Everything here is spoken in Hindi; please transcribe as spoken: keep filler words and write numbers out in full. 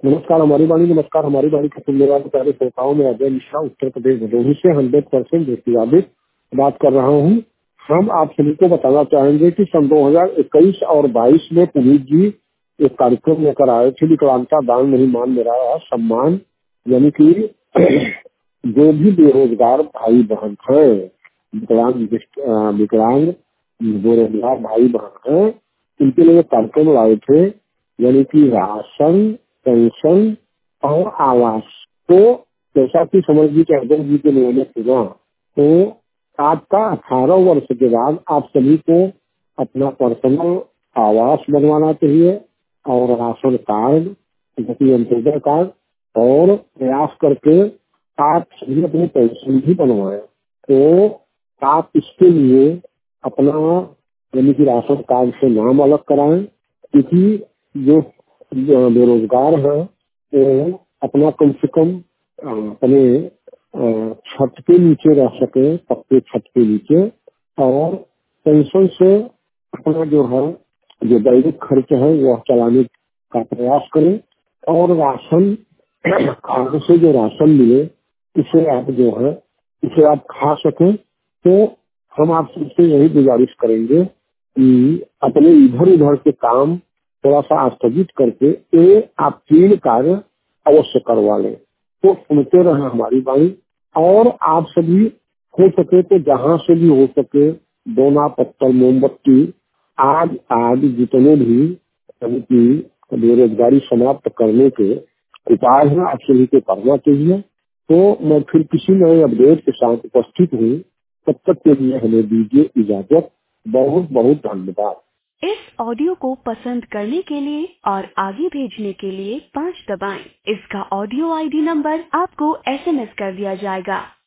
नमस्कार हमारी वाणी नमस्कार हमारी वाणी के सुनने वाले सारे श्रोताओं में अजय मिश्रा उत्तर प्रदेश भदोही से हंड्रेड परसेंट व्यक्तिवादित बात कर रहा हूँ। हम आप सभी को बताना चाहेंगे कि सन दो हज़ार इक्कीस और बाईस में पुनीत जी एक कार्यक्रम लेकर आए थे, विकलांगता दान नहीं मान मेरा सम्मान, यानी कि जो भी बेरोजगार भाई बहन हैं, विकलांग विकलांग बेरोजगार भाई बहन हैं, उनके लिए कार्यक्रम लाए थे, यानी कि राशन, पेंशन और आवास। तो जैसा कि समझ लीजिए अजय जी के मैंने सुना, तो आपका अठारह वर्ष के बाद आप सभी को अपना पर्सनल आवास बनवाना चाहिए और राशन कार्ड, अंत्योदय कार्ड, और प्रयास करके आप सभी अपनी पेंशन भी बनवाएं। तो आप इसके लिए अपना यानी कि राशन कार्ड से नाम अलग कराएं, क्योंकि जो जो बेरोजगार है वो अपना कम से कम अ, अपने अ, छत के नीचे रह सके, पक्के छत के नीचे, और पेंशन से अपना जो है जो दैनिक खर्च है वह चलाने का प्रयास करें, और राशन कार्ड से जो राशन मिले इसे आप जो है इसे आप खा सकें। तो हम आपसे यही गुजारिश करेंगे कि अपने इधर उधर के काम थोड़ा सा स्थगित करके ये आप तीन कार्य अवश्य करवा लें। तो सुनते रहे हमारी बाणी, और आप सभी हो सके तो जहाँ से भी हो सके दोना पत्थर मोमबत्ती आज आज जितने भी यानी कि बेरोजगारी समाप्त करने के उपाय हैं आप सभी को करना चाहिए। तो मैं फिर किसी नए अपडेट के साथ उपस्थित हूँ, तब तक के लिए हमें दीजिए इजाजत। बहुत बहुत धन्यवाद। इस ऑडियो को पसंद करने के लिए और आगे भेजने के लिए पाँच दबाएं। इसका ऑडियो आईडी नंबर आपको एसएमएस कर दिया जाएगा।